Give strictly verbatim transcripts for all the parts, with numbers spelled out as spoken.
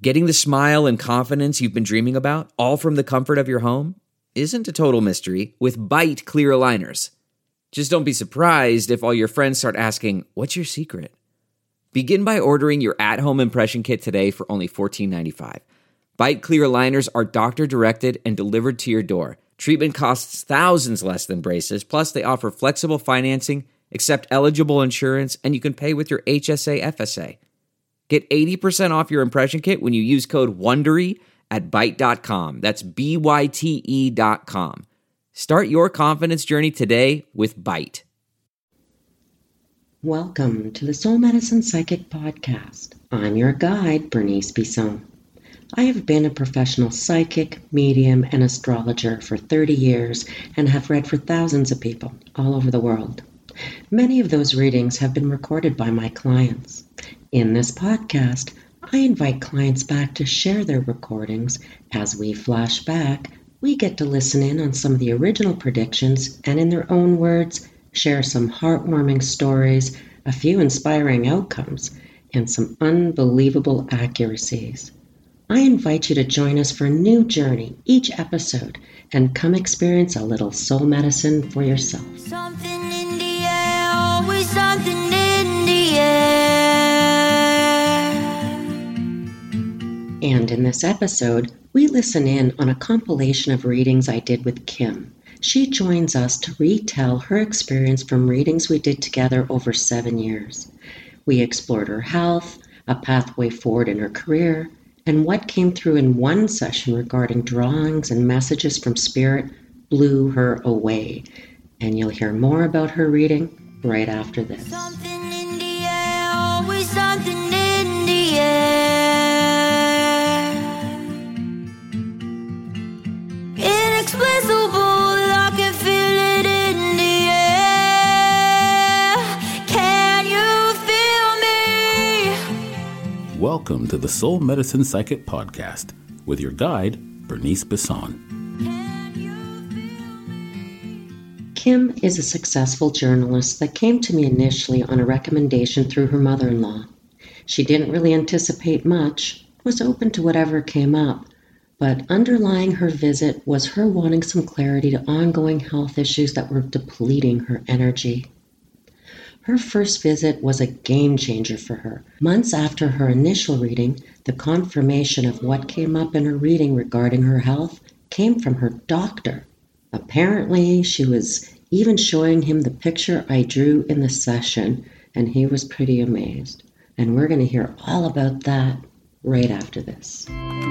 Getting the smile and confidence you've been dreaming about, all from the comfort of your home, isn't a total mystery with Byte clear aligners. Just don't be surprised if all your friends start asking, "What's your secret?" Begin by ordering your at-home impression kit today for only fourteen ninety-five. Byte clear aligners are doctor-directed and delivered to your door. Treatment costs thousands less than braces, plus they offer flexible financing, accept eligible insurance, and you can pay with your H S A F S A. Get eighty percent off your impression kit when you use code WONDERY at byte dot com. That's B Y T E dot com. Start your confidence journey today with Byte. Welcome to the Soul Medicine Psychic Podcast. I'm your guide, Bernice Bisson. I have been a professional psychic, medium, and astrologer for thirty years and have read for thousands of people all over the world. Many of those readings have been recorded by my clients. In this podcast, I invite clients back to share their recordings. As we flash back, we get to listen in on some of the original predictions and, in their own words, share some heartwarming stories, a few inspiring outcomes, and some unbelievable accuracies. I invite you to join us for a new journey each episode and come experience a little soul medicine for yourself. Something in the air, always something in the air. And in this episode, we listen in on a compilation of readings I did with Kim. She joins us to retell her experience from readings we did together over seven years. We explored her health, a pathway forward in her career, and what came through in one session regarding drawings and messages from Spirit blew her away. And you'll hear more about her reading right after this. Something in the air, always something in the air. Inexplicable, I can feel it in the air. Can you feel me? Welcome to the Soul Medicine Psychic Podcast with your guide, Bernice Bisson. Kim is a successful journalist that came to me initially on a recommendation through her mother-in-law. She didn't really anticipate much, was open to whatever came up, but underlying her visit was her wanting some clarity to ongoing health issues that were depleting her energy. Her first visit was a game changer for her. Months after her initial reading, the confirmation of what came up in her reading regarding her health came from her doctor. Apparently, she was even showing him the picture I drew in the session, and he was pretty amazed. And we're going to hear all about that right after this.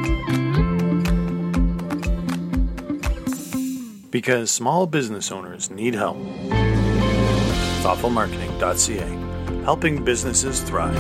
Because small business owners need help. thoughtful marketing dot c a, helping businesses thrive.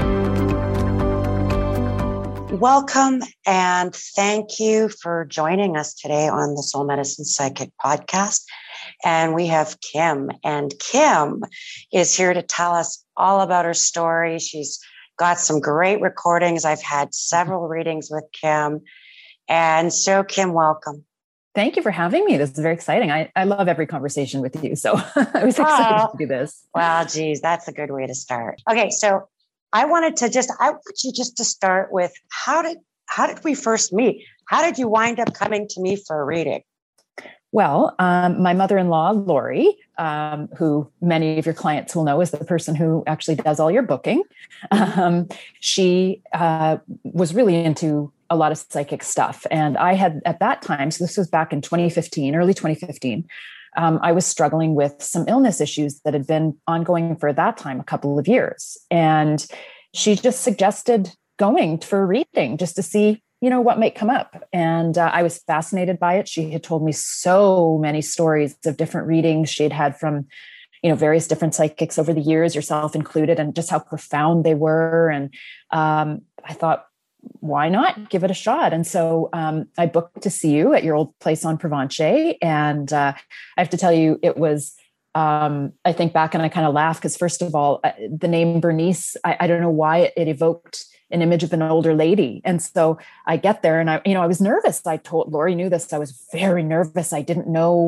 Welcome and thank you for joining us today on the Soul Medicine Psychic Podcast. And we have Kim, and Kim is here to tell us all about her story. She's got some great recordings. I've had several readings with Kim. And so, Kim, welcome. Thank you for having me. This is very exciting. I, I love every conversation with you. So I was excited oh, to do this. Well, geez, that's a good way to start. Okay. So I wanted to just, I want you just to start with how did, how did we first meet? How did you wind up coming to me for a reading? Well, um, my mother-in-law, Lori, um, who many of your clients will know is the person who actually does all your booking. Um, she uh, was really into a lot of psychic stuff. And I had at that time, so this was back in twenty fifteen, early twenty fifteen, um, I was struggling with some illness issues that had been ongoing for that time, a couple of years. And she just suggested going for a reading just to see, you know, what might come up. And uh, I was fascinated by it. She had told me so many stories of different readings she had had from, you know, various different psychics over the years, yourself included, and just how profound they were. And um, I thought, why not give it a shot? And so um, I booked to see you at your old place on Provencher. And uh, I have to tell you, it was, um, I think back and I kind of laugh because first of all, uh, the name Bernice, I, I don't know why it, it evoked an image of an older lady. And so I get there and I, you know, I was nervous. I told Lori knew this. I was very nervous. I didn't know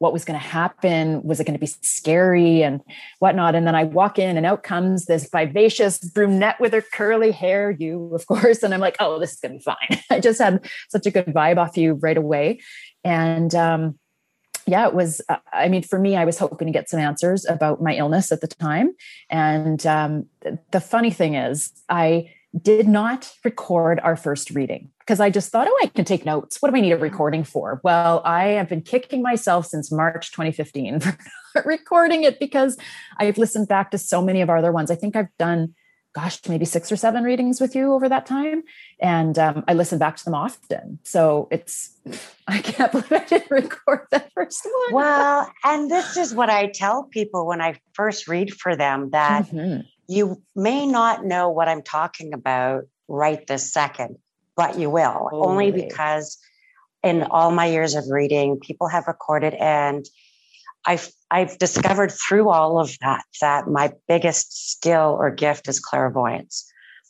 what was going to happen. Was it going to be scary and whatnot? And then I walk in and out comes this vivacious brunette with her curly hair, you, of course. And I'm like, oh, this is going to be fine. I just had such a good vibe off you right away. And, um, yeah, it was, uh, I mean, for me, I was hoping to get some answers about my illness at the time. And um, the funny thing is, I did not record our first reading because I just thought, oh, I can take notes. What do I need a recording for? Well, I have been kicking myself since March twenty fifteen for not recording it because I've listened back to so many of our other ones. I think I've done, gosh, maybe six or seven readings with you over that time. And um, I listen back to them often. So it's, I can't believe I didn't record that first one. Well, and this is what I tell people when I first read for them, that mm-hmm. you may not know what I'm talking about right this second, but you will, oh, only really? Because in all my years of reading, people have recorded, and I've, I've discovered through all of that, that my biggest skill or gift is clairvoyance.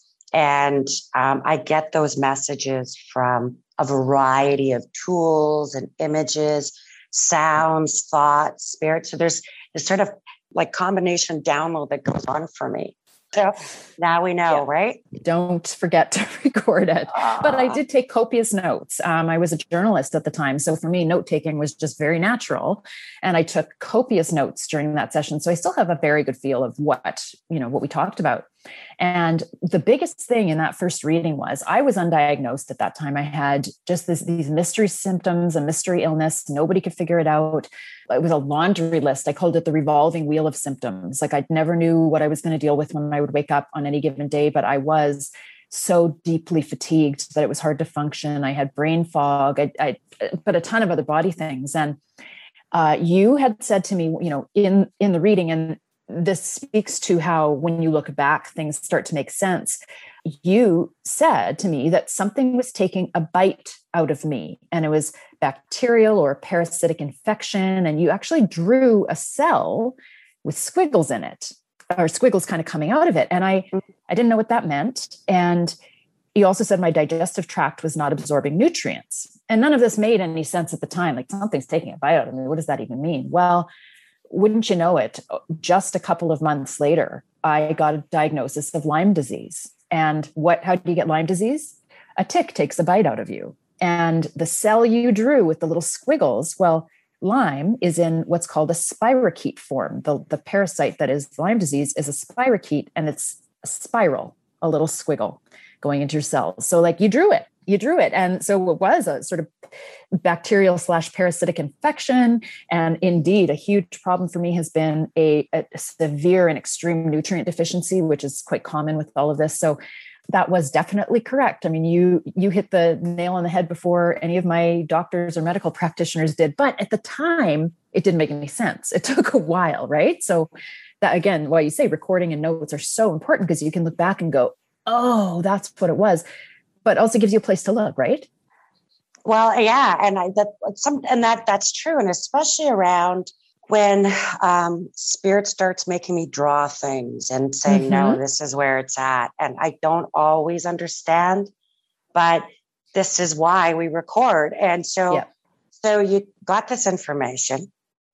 And um, I get those messages from a variety of tools and images, sounds, thoughts, spirits. So there's this sort of like combination download that goes on for me. So now we know, yeah. right? Don't forget to record it. Uh, but I did take copious notes. Um, I was a journalist at the time. So for me, note-taking was just very natural. And I took copious notes during that session. So I still have a very good feel of what, you know, what we talked about. And the biggest thing in that first reading was I was undiagnosed at that time. I had just this, these mystery symptoms, a mystery illness. Nobody could figure it out. It was a laundry list. I called it the revolving wheel of symptoms. Like I never knew what I was going to deal with when I would wake up on any given day, but I was so deeply fatigued that it was hard to function. I had brain fog, I, I but a ton of other body things. And uh, you had said to me, you know, in, in the reading, and this speaks to how when you look back, things start to make sense. You said to me that something was taking a bite out of me, and it was bacterial or parasitic infection. And you actually drew a cell with squiggles in it, or squiggles kind of coming out of it. And I, I didn't know what that meant. And you also said my digestive tract was not absorbing nutrients. And none of this made any sense at the time. Like, something's taking a bite out of me. What does that even mean? Well, wouldn't you know it, just a couple of months later, I got a diagnosis of Lyme disease. And what, how do you get Lyme disease? A tick takes a bite out of you. And the cell you drew with the little squiggles, well, Lyme is in what's called a spirochete form. The, the parasite that is Lyme disease is a spirochete, and it's a spiral, a little squiggle going into your cells. So like you drew it. You drew it. And so it was a sort of bacterial slash parasitic infection. And indeed, a huge problem for me has been a, a severe and extreme nutrient deficiency, which is quite common with all of this. So that was definitely correct. I mean, you, you hit the nail on the head before any of my doctors or medical practitioners did. But at the time, it didn't make any sense. It took a while, right? So that, again, why you say recording and notes are so important, because you can look back and go, oh, that's what it was. But also gives you a place to look, right? Well, yeah, and I, that some and that that's true, and especially around when um, spirit starts making me draw things and saying, mm-hmm. "No, this is where it's at," and I don't always understand, but this is why we record. And so, yeah. so you got this information,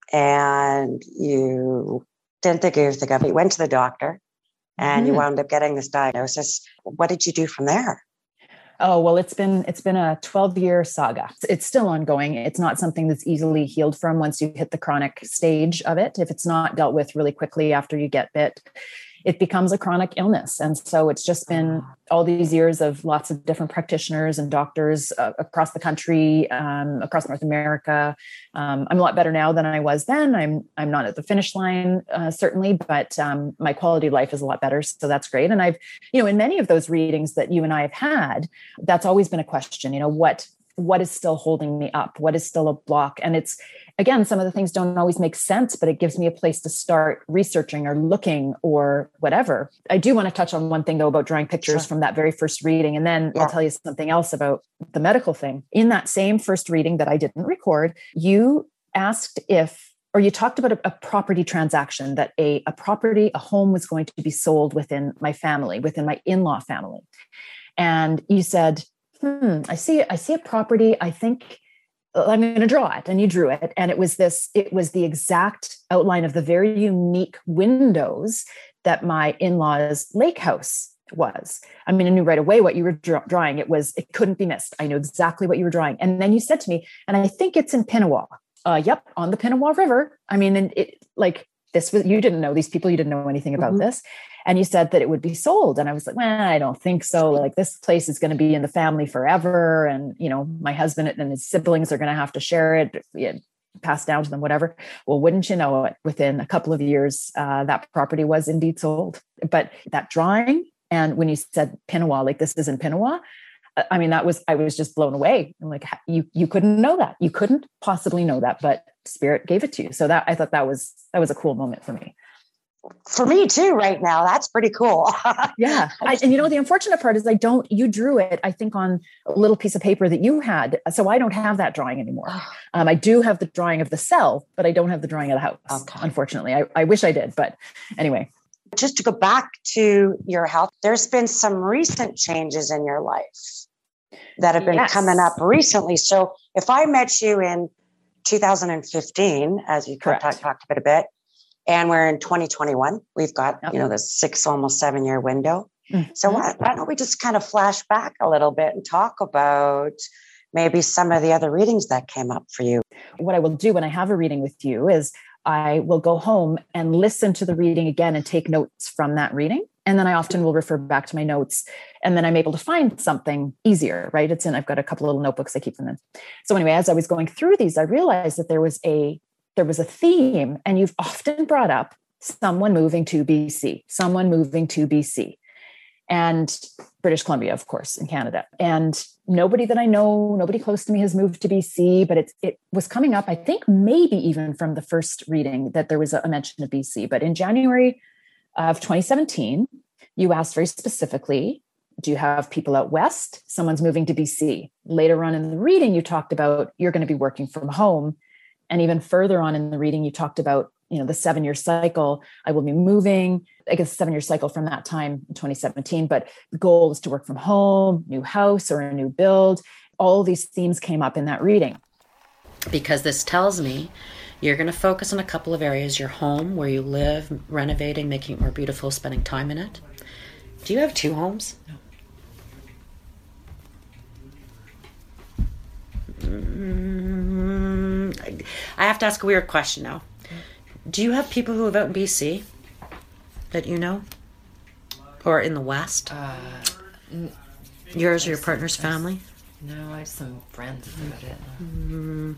and you didn't think anything of it. You went to the doctor, and mm-hmm. you wound up getting this diagnosis. What did you do from there? Oh, well, it's been, it's been a twelve year saga. It's still ongoing. It's not something that's easily healed from once you hit the chronic stage of it. If it's not dealt with really quickly after you get bit, it becomes a chronic illness. And so it's just been all these years of lots of different practitioners and doctors uh, across the country, um, across North America. Um, I'm a lot better now than I was then. I'm I'm not at the finish line, uh, certainly, but um, my quality of life is a lot better. So that's great. And I've, you know, in many of those readings that you and I have had, that's always been a question, you know, what what is still holding me up? What is still a block? And it's, again, some of the things don't always make sense, but it gives me a place to start researching or looking or whatever. I do want to touch on one thing, though, about drawing pictures sure. from that very first reading. And then yeah. I'll tell you something else about the medical thing. In that same first reading that I didn't record, you asked if, or you talked about a, a property transaction, that a, a property, a home was going to be sold within my family, within my in-law family. And you said, hmm, I see, I see a property. I think I'm going to draw it. And you drew it. And it was this, it was the exact outline of the very unique windows that my in-laws' lake house was. I mean, I knew right away what you were draw- drawing. It was, it couldn't be missed. I knew exactly what you were drawing. And then you said to me, and I think it's in Pinawa. Uh, yep. On the Pinawa River. I mean, and it like this was, you didn't know these people, you didn't know anything about mm-hmm. this. And you said that it would be sold. And I was like, well, I don't think so. Like this place is going to be in the family forever. And, you know, my husband and his siblings are going to have to share it, yeah, passed down to them, whatever. Well, wouldn't you know it, within a couple of years, uh, that property was indeed sold. But that drawing, and when you said Pinawa, like this is in Pinawa, I mean, that was, I was just blown away. I'm like, you, you couldn't know that. You couldn't possibly know that, but Spirit gave it to you. So that, I thought that was, that was a cool moment for me. For me too, right now. That's pretty cool. Yeah. I, and you know, the unfortunate part is I don't, you drew it, I think on a little piece of paper that you had. So I don't have that drawing anymore. Um, I do have the drawing of the cell, but I don't have the drawing of the house. Okay. Unfortunately, I, I wish I did, but anyway. Just to go back to your health, there's been some recent changes in your life that have been yes. coming up recently. So if I met you in two thousand fifteen, as you talked, talked about a bit, and we're in twenty twenty-one, we've got, yep. you know, this six, almost seven year window. Mm-hmm. So why, why don't we just kind of flash back a little bit and talk about maybe some of the other readings that came up for you? What I will do when I have a reading with you is I will go home and listen to the reading again and take notes from that reading. And then I often will refer back to my notes, and then I'm able to find something easier, right? It's in, I've got a couple of little notebooks, I keep them in. So anyway, as I was going through these, I realized that there was a, there was a theme, and you've often brought up someone moving to B C, someone moving to B C, and British Columbia, of course, in Canada. And nobody that I know, nobody close to me has moved to B C, but it, it was coming up, I think maybe even from the first reading that there was a mention of B C. But in January of twenty seventeen, you asked very specifically, do you have people out west? Someone's moving to B C. Later on in the reading, you talked about you're going to be working from home. And even further on in the reading, you talked about, you know, the seven-year cycle. I will be moving, I guess, seven-year cycle from that time in twenty seventeen. But the goal is to work from home, new house or a new build. All these themes came up in that reading. Because this tells me you're going to focus on a couple of areas: your home, where you live, renovating, making it more beautiful, spending time in it. Do you have two homes? No. Mm, I have to ask a weird question now. Do you have people who live out in B C that you know? Or in the West? Uh, n- Yours or your partner's family? No, I have some friends about it. Mm.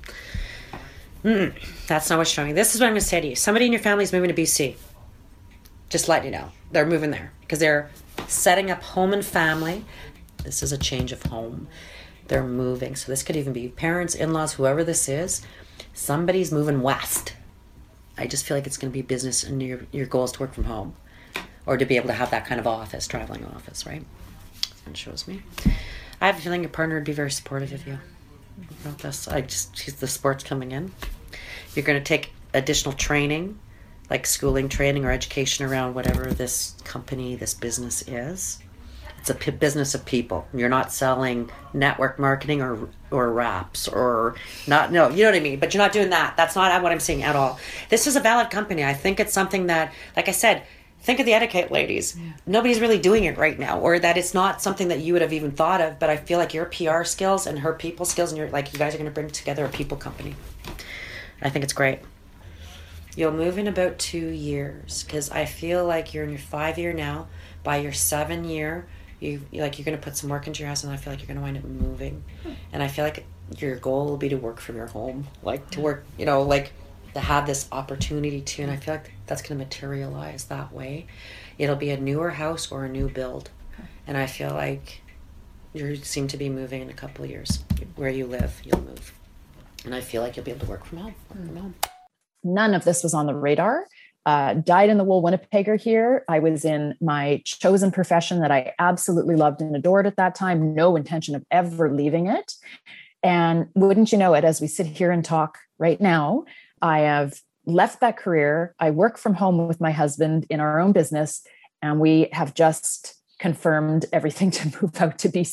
Mm, that's not what's showing me. This is what I'm going to say to you. Somebody in your family is moving to B C. Just let you know. They're moving there because they're setting up home and family. This is a change of home. They're moving. So this could even be parents, in-laws, whoever this is. Somebody's moving west. I just feel like it's going to be business, and your, your goal is to work from home or to be able to have that kind of office, traveling office, right? That's what it shows me. I have a feeling your partner would be very supportive of you. About this. I just, she's the sports coming in. You're going to take additional training, like schooling training or education around whatever this company, this business is. It's a p- business of people. You're not selling network marketing or or wraps or not. No, you know what I mean. But you're not doing that. That's not what I'm saying at all. This is a valid company. I think it's something that, like I said, think of the etiquette ladies. Yeah. Nobody's really doing it right now, or that it's not something that you would have even thought of. But I feel like your P R skills and her people skills, and you're like, you guys are going to bring together a people company. I think it's great. You'll move in about two years because I feel like you're in your five year now. By your seven year, you like you're going to put some work into your house, and I feel like you're going to wind up moving. Hmm. And I feel like your goal will be to work from your home, like to work, you know, like to have this opportunity to. And I feel like that's going to materialize that way. It'll be a newer house or a new build, and I feel like you seem to be moving in a couple of years. Where you live, you'll move, and I feel like you'll be able to work from home. Work from home. None of this was on the radar. Uh, dyed in the wool Winnipegger here. I was in my chosen profession that I absolutely loved and adored at that time. No intention of ever leaving it. And wouldn't you know it, as we sit here and talk right now, I have left that career. I work from home with my husband in our own business, and we have just confirmed everything to move out to B C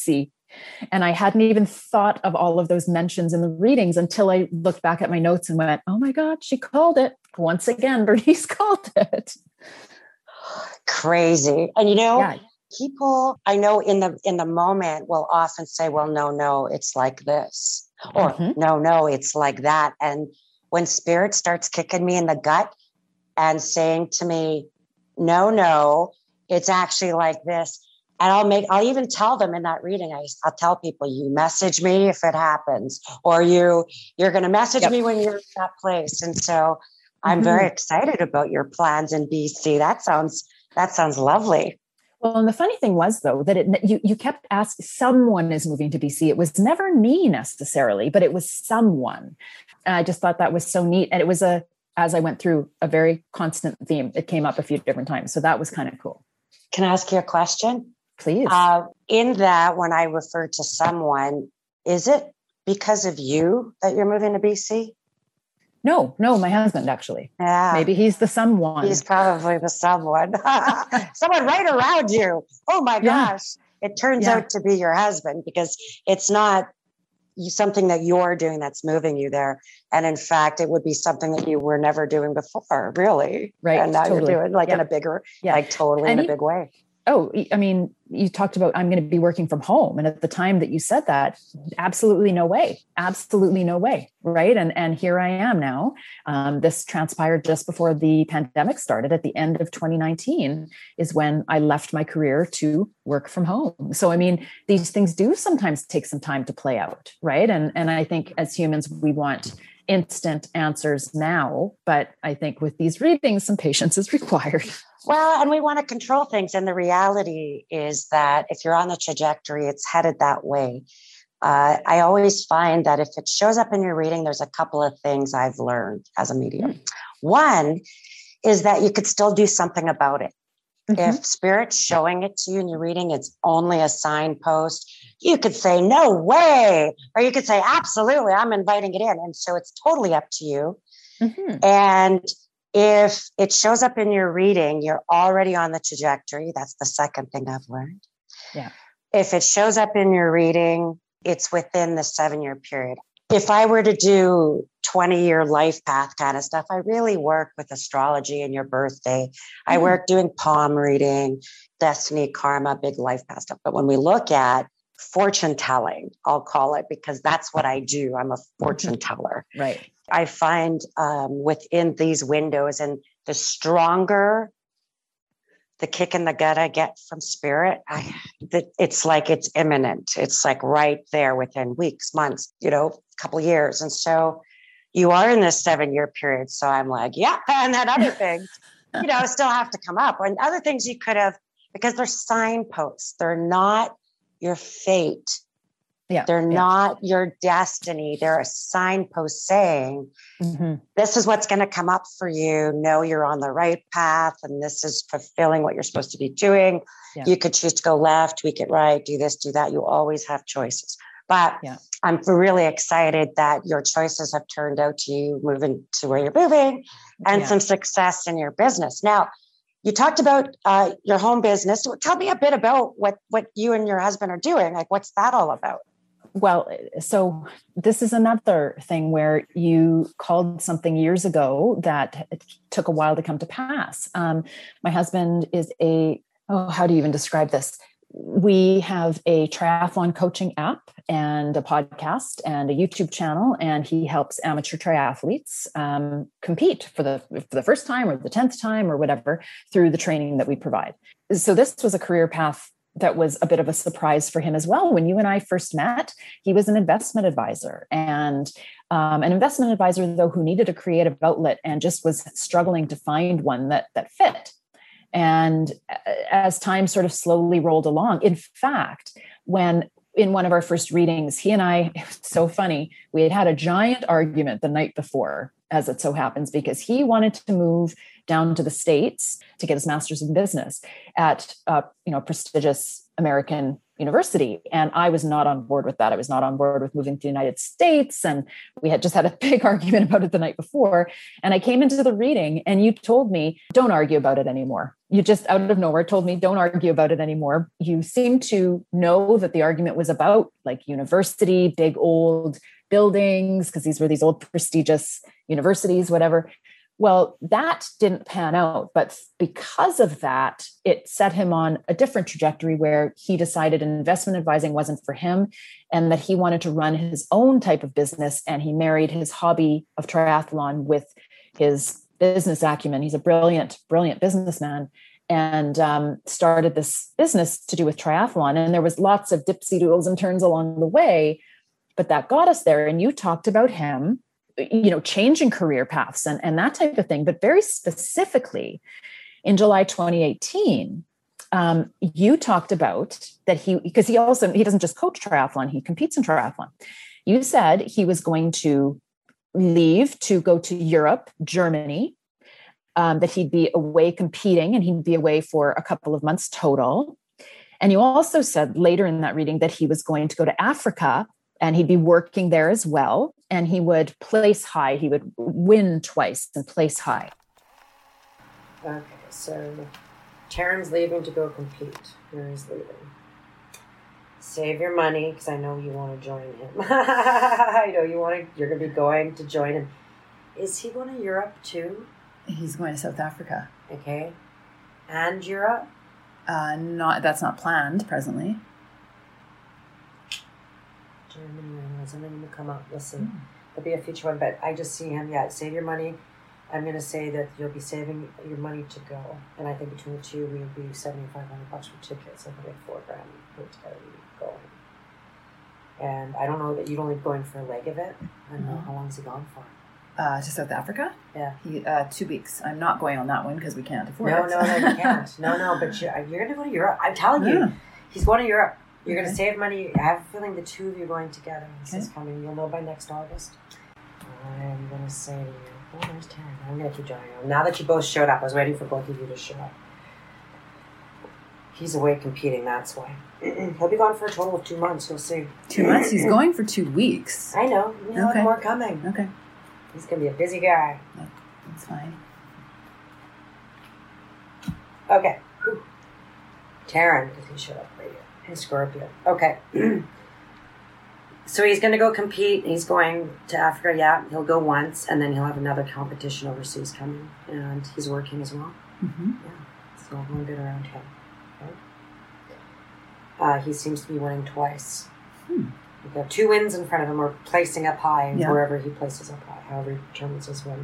And I hadn't even thought of all of those mentions in the readings until I looked back at my notes and went, oh my God, she called it. Once again, Bernice called it. Crazy. And you know, Yeah. people I know in the in the moment will often say, well, no, no, it's like this. Or Mm-hmm. no, no, it's like that. And when spirit starts kicking me in the gut and saying to me, no, no, it's actually like this. And I'll make, I'll even tell them in that reading, I, I'll tell people, you message me if it happens, or you, you're going to message Yep. me when you're in that place. And so I'm Mm-hmm. very excited about your plans in B C. That sounds, that sounds lovely. Well, and the funny thing was, though, that it, you, you kept asking, someone is moving to B C. It was never me necessarily, but it was someone. And I just thought that was so neat. And it was a, as I went through, a very constant theme. It came up a few different times. So that was kind of cool. Can I ask you a question? Please. Uh, in that, when I refer to someone, is it because of you that you're moving to B C? No, no, my husband, actually. Yeah. Maybe he's the someone. He's probably the someone. Someone right around you. Oh my Yeah. gosh. It turns Yeah. out to be your husband, because it's not you, something that you're doing that's moving you there. And in fact, it would be something that you were never doing before, really. Right, And now totally. you're doing like in Yeah. a bigger, Yeah. like totally And in a he- big way. Oh, I mean, you talked about, I'm going to be working from home. And at the time that you said that, absolutely no way, absolutely no way. Right. And, and here I am now. Um, this transpired just before the pandemic started. At the end of twenty nineteen is when I left my career to work from home. So, I mean, these things do sometimes take some time to play out. Right. And, and I think as humans, we want instant answers now, but I think with these readings, some patience is required. Well, and we want to control things. And the reality is that if you're on the trajectory, it's headed that way. Uh, I always find that if it shows up in your reading, there's a couple of things I've learned as a medium. Mm. One is that you could still do something about it. Mm-hmm. If Spirit's showing it to you in your reading, it's only a signpost. You could say, no way. Or you could say, absolutely, I'm inviting it in. And so it's totally up to you. Mm-hmm. And if it shows up in your reading, you're already on the trajectory. That's the second thing I've learned. Yeah. If it shows up in your reading, it's within the seven-year period. If I were to do twenty-year life path kind of stuff, I really work with astrology and your birthday. Mm-hmm. I work doing palm reading, destiny, karma, big life path stuff. But when we look at fortune telling, I'll call it, because that's what I do. I'm a fortune teller. Right. I find um, within these windows, and the stronger the kick in the gut I get from Spirit, I, the, it's like it's imminent. It's like right there within weeks, months, you know, a couple of years. And so you are in this seven year period. So I'm like, yeah. And then other things, you know, still have to come up. And other things you could have, because they're signposts. They're not your fate. Yeah, They're yeah. not your destiny. They're a signpost saying, mm-hmm. this is what's going to come up for you. Know you're on the right path, and this is fulfilling what you're supposed to be doing. Yeah. You could choose to go left, tweak it right, do this, do that. You always have choices. But yeah. I'm really excited that your choices have turned out to you moving to where you're moving, and yeah. some success in your business. Now, you talked about uh, your home business. So tell me a bit about what, what you and your husband are doing. Like, what's that all about? Well, so this is another thing where you called something years ago that it took a while to come to pass. Um, my husband is a, oh, how do you even describe this? We have a triathlon coaching app and a podcast and a YouTube channel, and he helps amateur triathletes um, compete for the, for the first time or the tenth time or whatever through the training that we provide. So this was a career path that was a bit of a surprise for him as well. When you and I first met, he was an investment advisor, and um, an investment advisor, though, who needed a creative outlet and just was struggling to find one that that fit. And as time sort of slowly rolled along, in fact, when in one of our first readings, he and I, it was so funny, we had had a giant argument the night before, as it so happens, because he wanted to move down to the States to get his master's in business at a you know, prestigious American university. And I was not on board with that. I was not on board with moving to the United States. And we had just had a big argument about it the night before. And I came into the reading and you told me, don't argue about it anymore. You just out of nowhere told me, don't argue about it anymore. You seem to know that the argument was about like university, big old buildings, because these were these old prestigious universities, whatever. Well, that didn't pan out, but because of that, it set him on a different trajectory where he decided investment advising wasn't for him and that he wanted to run his own type of business. And he married his hobby of triathlon with his business acumen. He's a brilliant, brilliant businessman and um, started this business to do with triathlon. And there was lots of dipsy doodles and turns along the way, but that got us there. And you talked about him, you know, changing career paths and, and that type of thing. But very specifically in July twenty eighteen, um, you talked about that he, because he also, he doesn't just coach triathlon, he competes in triathlon. You said he was going to leave to go to Europe, Germany, um, that he'd be away competing and he'd be away for a couple of months total. And you also said later in that reading that he was going to go to Africa and he'd be working there as well. And he would place high. He would win twice and place high. Okay, so Taryn's leaving to go compete. Mary's leaving. Save your money, because I know you want to join him. I know you want to. You're going to be going to join him. Is he going to Europe too? He's going to South Africa. Okay, and Europe? Uh, not that's not planned presently. Germany, I know something will come up. Listen, mm. There'll be a future one, but I just see him. Yeah, save your money. I'm going to say that you'll be saving your money to go, and I think between the two, we would be seventy-five hundred bucks for tickets. I think like four grand put together going. And I don't know that you'd only going for a leg of it. I don't mm-hmm. know how long is he gone for. Uh, to South Africa? Yeah. He, uh, two weeks. I'm not going on that one because we can't afford no, it. No, no, you can't. No, no, but you're, you're going to go to Europe. I'm telling you. Yeah. He's going to Europe. You're okay. going to save money. I have a feeling the two of you are going together. This okay. is coming. You'll know by next August. I'm going to say to you, oh, there's Taryn. I'm going to keep joining him. Now that you both showed up, I was waiting for both of you to show up. He's away competing, that's why. He'll be gone for a total of two months. You'll see. Two months? He's going for two weeks. I know. You know, okay. more coming. Okay. He's going to be a busy guy. That's fine. Okay. Whew. Taryn, because he showed up right here. And Scorpio. Okay. So he's going to go compete. He's going to Africa. Yeah, he'll go once, and then he'll have another competition overseas coming. And he's working as well. Mm-hmm. Yeah. So a little bit around him. Okay. Uh, he seems to be winning twice. Hmm. We've got two wins in front of him, or placing up high, yeah. wherever he places up high, however he determines his win.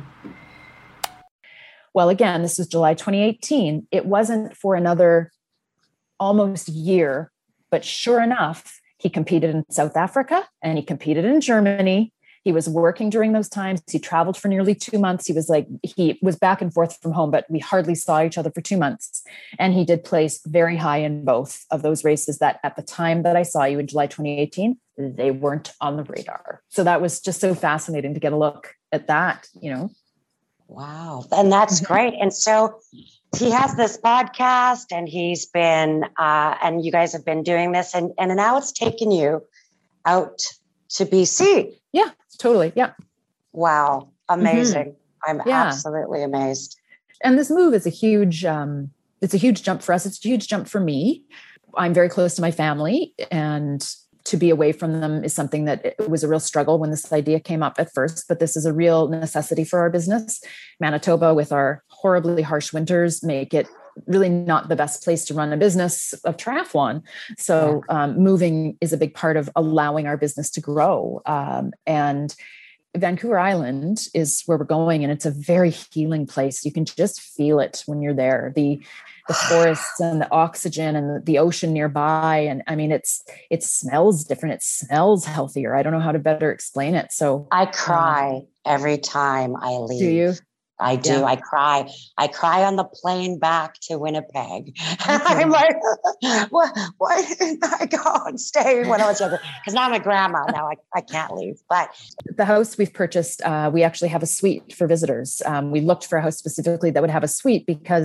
Well, again, this is July twenty eighteen. It wasn't for another almost year, but sure enough, he competed in South Africa and he competed in Germany. He was working during those times. He traveled for nearly two months. He was like, he was back and forth from home, but we hardly saw each other for two months. And he did place very high in both of those races that at the time that I saw you in July twenty eighteen, they weren't on the radar. So that was just so fascinating to get a look at that, you know. Wow. And that's great. And so he has this podcast and he's been, uh, and you guys have been doing this and, and now it's taken you out to B C. Yeah, totally. Yeah. Wow. Amazing. Mm-hmm. I'm yeah. absolutely amazed. And this move is a huge, um, it's a huge jump for us. It's a huge jump for me. I'm very close to my family, and to be away from them is something that it was a real struggle when this idea came up at first, but this is a real necessity for our business. Manitoba, with our horribly harsh winters, make it really not the best place to run a business of triathlon. So um, moving is a big part of allowing our business to grow. Um, and Vancouver Island is where we're going, and it's a very healing place. You can just feel it when you're there. The the forests and the oxygen and the, the ocean nearby. And I mean, it's, it smells different. It smells healthier. I don't know how to better explain it. So I cry um, every time I leave. Do you? I do. Yeah. I cry. I cry on the plane back to Winnipeg. Okay. I'm like, what, why didn't I go and stay when I was younger? Because now I'm a grandma. Now I, I can't leave. But the house we've purchased, uh, we actually have a suite for visitors. Um, we looked for a house specifically that would have a suite because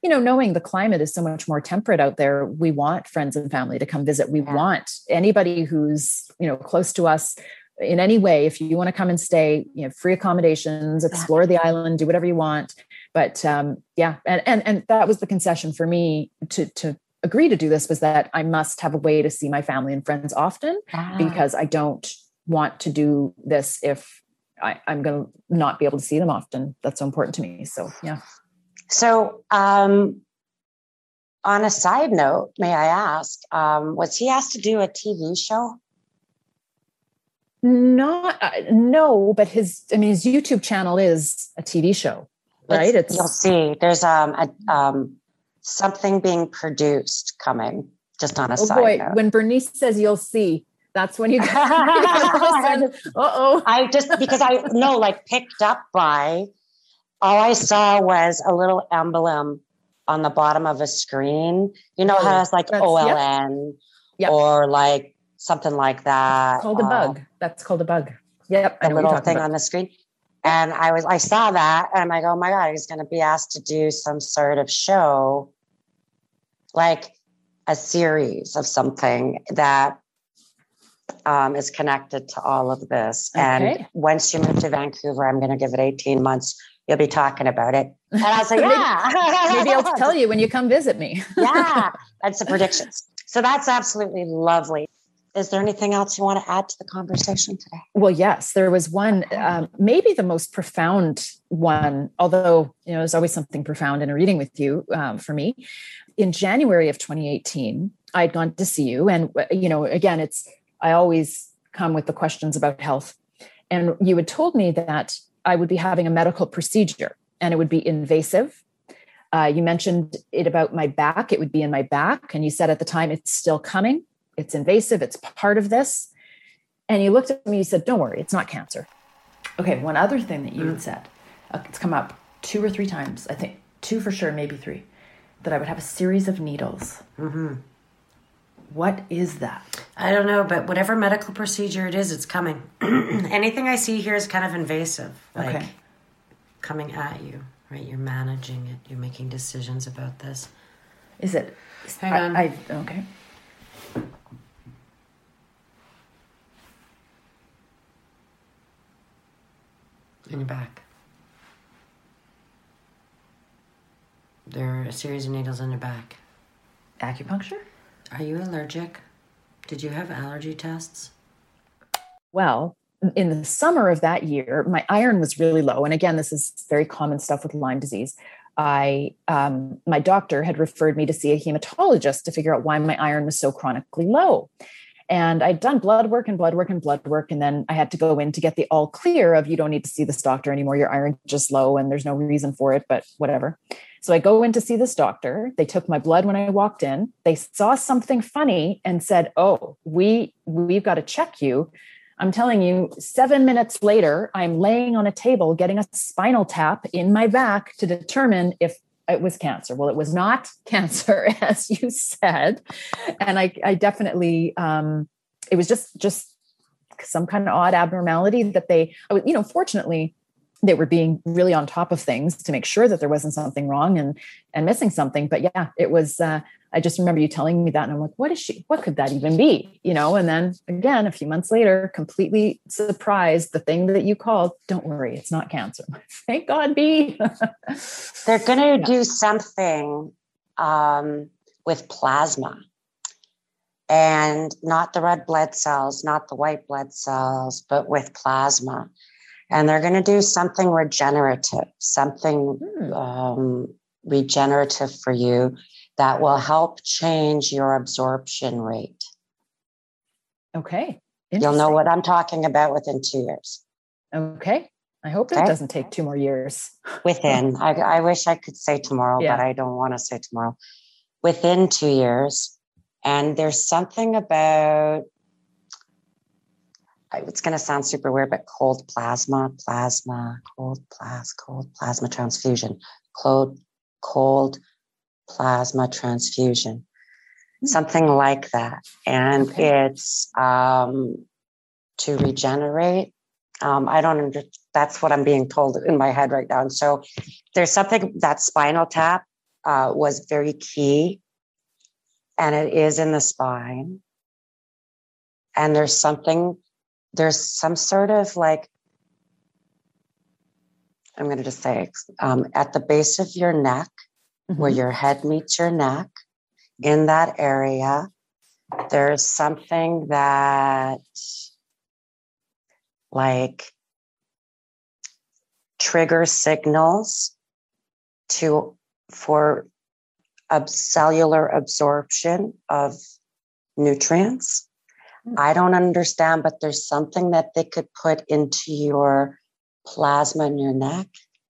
you know, knowing the climate is so much more temperate out there, we want friends and family to come visit. We Yeah. want anybody who's, you know, close to us in any way. If you want to come and stay, you know, free accommodations, explore the island, do whatever you want. But um, yeah, and, and and that was the concession for me to to agree to do this, was that I must have a way to see my family and friends often, Ah. because I don't want to do this if I, I'm going to not be able to see them often. That's so important to me. So yeah. So, um, on a side note, may I ask, um, was he asked to do a T V show? Not, uh, no, but his, I mean, his YouTube channel is a T V show, right? It's, It's, you'll see. There's um, a, um, something being produced coming. Just on a oh side boy, note. when Bernice says you'll see, that's when you uh oh. I just because I know, like, picked up by. All I saw was a little emblem on the bottom of a screen. You know how it's like That's- O L N Yep. or like something like that. It's called a uh, bug. That's called a bug. Yep. I The know what you're little talking thing about. on the screen. And I was, I saw that and I'm like, oh my God, he's going to be asked to do some sort of show, like a series of something that um, is connected to all of this. And Okay. once you move to Vancouver, I'm going to give it eighteen months. You'll be talking about it. And I was like, yeah. Maybe I'll tell you when you come visit me. Yeah, that's the predictions. So that's absolutely lovely. Is there anything else you want to add to the conversation today? Well, yes, there was one, um, maybe the most profound one, although, you know, there's always something profound in a reading with you um, for me. In January of twenty eighteen, I'd gone to see you. And, you know, again, it's, I always come with the questions about health. And you had told me that I would be having a medical procedure and it would be invasive. Uh, you mentioned it about my back. It would be in my back. And you said at the time, it's still coming. It's invasive. It's part of this. And you looked at me, you said, don't worry, it's not cancer. Okay, one other thing that you had said, uh, it's come up two or three times, I think two for sure, maybe three, that I would have a series of needles. Mm-hmm. What is that? I don't know, but whatever medical procedure it is, it's coming. Anything I see here is kind of invasive, like Okay. coming at you, right? You're managing it. You're making decisions about this. Is it? Hang I, on. I, okay. In your back. There are a series of needles in your back. Acupuncture? Are you allergic? Did you have allergy tests? Well, in the summer of that year, my iron was really low. And again, this is very common stuff with Lyme disease. I, um, my doctor had referred me to see a hematologist to figure out why my iron was so chronically low. And I'd done blood work and blood work and blood work. And then I had to go in to get the all clear of, you don't need to see this doctor anymore. Your iron's just low and there's no reason for it, but whatever. So I go in to see this doctor. They took my blood when I walked in. They saw something funny and said, oh, we, we've got to check you. I'm telling you, seven minutes later, I'm laying on a table getting a spinal tap in my back to determine if it was cancer. Well, it was not cancer, as you said. And I, I definitely, um, it was just, just some kind of odd abnormality that they, I was, you know, fortunately, they were being really on top of things to make sure that there wasn't something wrong and, and missing something. But yeah, it was, uh, I just remember you telling me that and I'm like, what is she, what could that even be? You know? And then again, a few months later, completely surprised, the thing that you called, don't worry, it's not cancer. Thank God be. They're going to Yeah. do something um, with plasma, and not the red blood cells, not the white blood cells, but with plasma. And they're going to do something regenerative, something Hmm. um, regenerative for you that will help change your absorption rate. Okay. You'll know Interesting. what I'm talking about within two years. Okay. I hope Okay. it doesn't take two more years. Within, I, I wish I could say tomorrow, Yeah. but I don't want to say tomorrow. Within two years. And there's something about, it's going to sound super weird, but cold plasma, plasma, cold plas, cold plasma transfusion, cold, cold plasma transfusion, something like that. And Okay. it's um, to regenerate. Um, I don't understand. That's what I'm being told in my head right now. And so there's something, that spinal tap, uh, was very key. And it is in the spine. And there's something, there's some sort of like, I'm going to just say, um, at the base of your neck, mm-hmm. where your head meets your neck, in that area, there's something that like trigger signals to for ab- cellular absorption of nutrients. Mm-hmm. I don't understand, but there's something that they could put into your plasma in your neck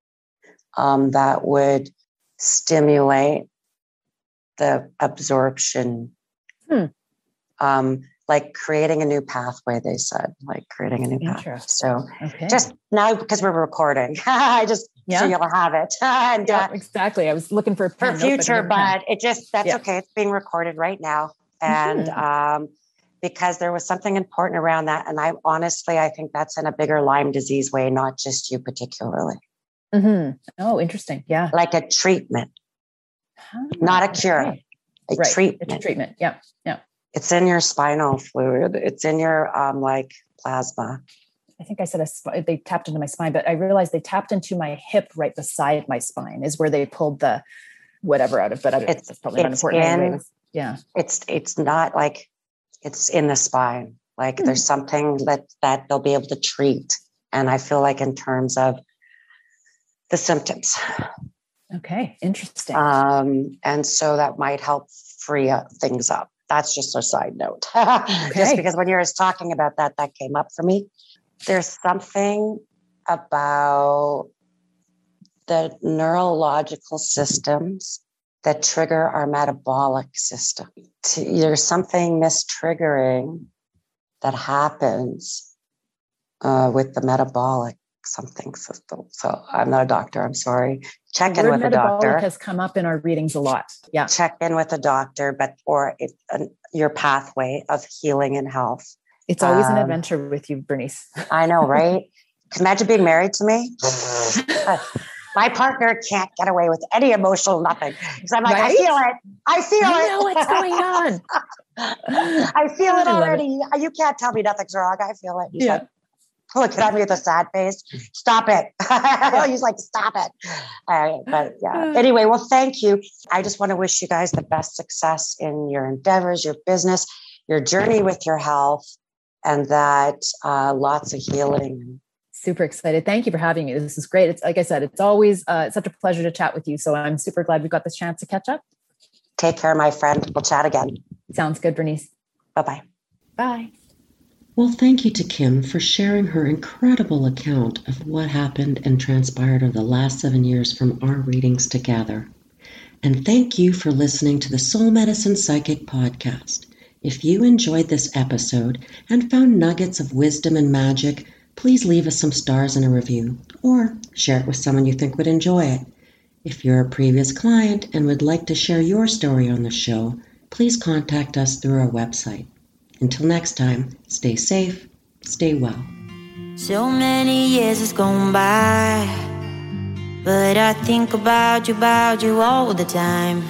um, that would stimulate the absorption. Hmm. Um, like creating a new pathway, they said, like creating a new pathway. So okay. Just now, because we're recording, I just, yeah. so you'll have it. and, yeah, uh, exactly. I was looking for a pen, for future, but it just, that's yeah. okay. It's being recorded right now. And mm-hmm. um, because there was something important around that. And I honestly, I think that's in a bigger Lyme disease way, not just you particularly. Mm-hmm. Oh, interesting. Yeah. Like a treatment, oh, not a cure, okay. a right. treatment. It's a treatment. Yeah. Yeah. It's in your spinal fluid. It's in your um, like plasma. I think I said a sp- they tapped into my spine, but I realized they tapped into my hip right beside my spine is where they pulled the whatever out of. But I don't, it's, it's probably not important. In, anyway. Yeah, it's it's not like it's in the spine. Like mm. there's something that that they'll be able to treat, and I feel like in terms of the symptoms. Okay, interesting. Um, and so that might help free up things up. That's just a side note. Okay. Just because when you were talking about that, that came up for me. There's something about the neurological systems that trigger our metabolic system. There's something mistriggering that happens uh, with the metabolic something system. So I'm not a doctor. I'm sorry. Check in with a doctor. Has come up in our readings a lot. Yeah. Check in with a doctor, but or if, uh, your pathway of healing and health. It's always um, an adventure with you, Bernice. I know, right? Imagine being married to me. My partner can't get away with any emotional nothing because I'm like, right? I feel it. I feel I it. I know what's going on. I feel it already. It. You can't tell me nothing's wrong. I feel it. He's yeah. like, looking at me with a sad face. Stop it. He's like, stop it. Uh, but yeah. Anyway, well, thank you. I just want to wish you guys the best success in your endeavors, your business, your journey with your health, and that uh, lots of healing. Super excited. Thank you for having me. This is great. It's like I said, it's always uh, such a pleasure to chat with you. So I'm super glad we got this chance to catch up. Take care, my friend. We'll chat again. Sounds good, Bernice. Bye-bye. Bye. Well, thank you to Kim for sharing her incredible account of what happened and transpired over the last seven years from our readings together. And thank you for listening to the Soul Medicine Psychic Podcast. If you enjoyed this episode and found nuggets of wisdom and magic, please leave us some stars and a review, or share it with someone you think would enjoy it. If you're a previous client and would like to share your story on the show, please contact us through our website. Until next time, stay safe, stay well. So many years has gone by, but I think about you, about you all the time.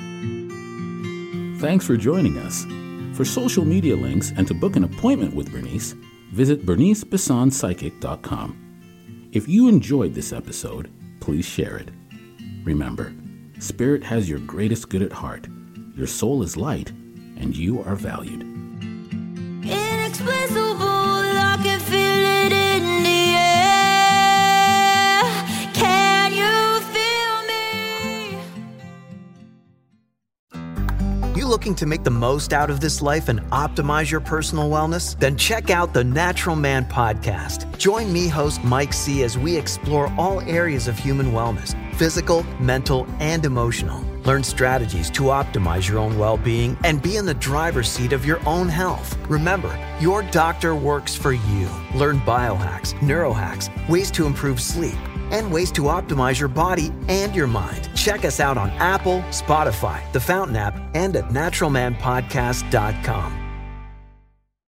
Thanks for joining us. For social media links and to book an appointment with Bernice, visit bernice bisson psychic dot com. If you enjoyed this episode, please share it. Remember, Spirit has your greatest good at heart. Your soul is light, and you are valued. Inexplicable, I can feel it in the air. Can you feel me? You looking to make the most out of this life and optimize your personal wellness? Then check out the Natural Man Podcast. Join me, host Mike C., as we explore all areas of human wellness, physical, mental, and emotional. Learn strategies to optimize your own well-being and be in the driver's seat of your own health. Remember, your doctor works for you. Learn biohacks, neurohacks, ways to improve sleep, and ways to optimize your body and your mind. Check us out on Apple, Spotify, the Fountain app, and at natural man podcast dot com.